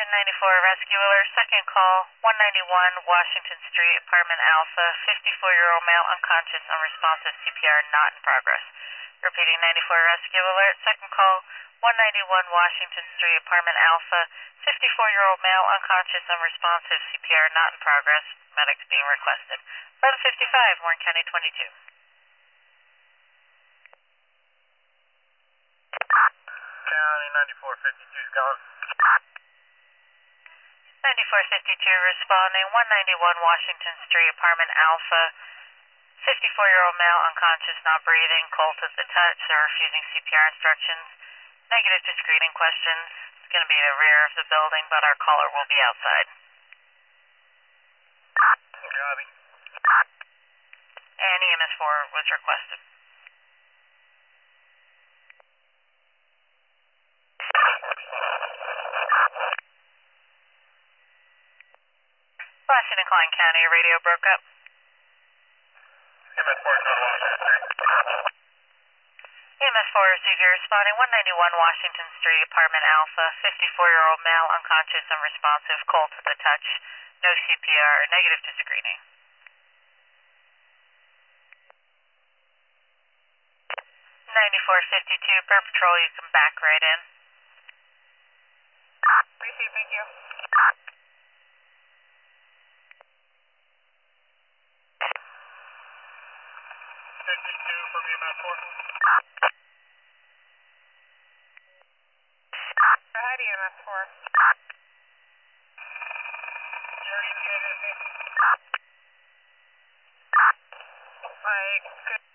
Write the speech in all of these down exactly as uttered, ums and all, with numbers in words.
Location ninety-four Rescue Alert, second call, one ninety-one Washington Street, apartment Alpha, fifty-four-year-old male unconscious, unresponsive, C P R not in progress. Repeating ninety-four Rescue Alert, second call, one ninety-one Washington Street, apartment Alpha, fifty-four-year-old male unconscious, unresponsive, C P R not in progress, medics being requested. eleven fifty-five, Warren County twenty-two. County ninety-four fifty-two, gone. ninety-four fifty-two responding, one ninety-one Washington Street, apartment Alpha, fifty-four-year-old male unconscious, not breathing, cold to the touch, they're refusing C P R instructions. Negative to screening questions. It's going to be the rear of the building, but our caller will be outside. Copy. And E M S four was requested. Washington, Klein County, radio broke up. E M S four is on Washington Street. E M S four received your responding, one ninety-one Washington Street, apartment Alpha, fifty-four-year-old male, unconscious, unresponsive, cold to the touch, no C P R, negative to screening. ninety-four fifty-two, per patrol, you can back right in. Receive, thank you. fifty-two from E M S four. Go ahead, E M S four. Jerry, you get it, okay? I could.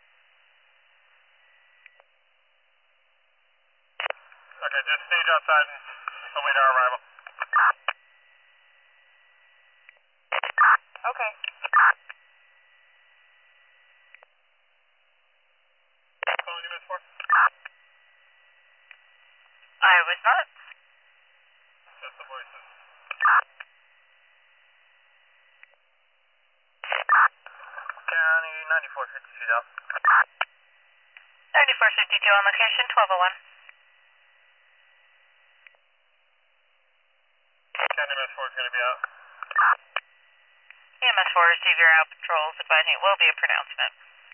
Okay, just stage outside and await our arrival. Okay. Calling E M S four? I was not. Just the voices. County ninety-four fifty-two, though. ninety-four fifty-two on location, twelve oh one. County E M S four is going to be out. E M S four received your out patrols, advising it will be a pronouncement.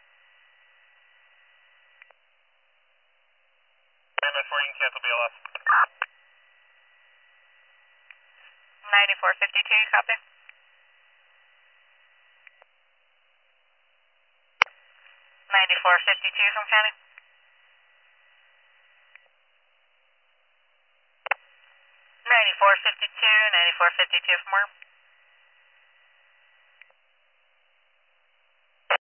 E M S four, you can cancel B L S. ninety-four fifty-two, you copy? ninety-four fifty-two from County. ninety-four fifty-two, ninety-four fifty-two from where?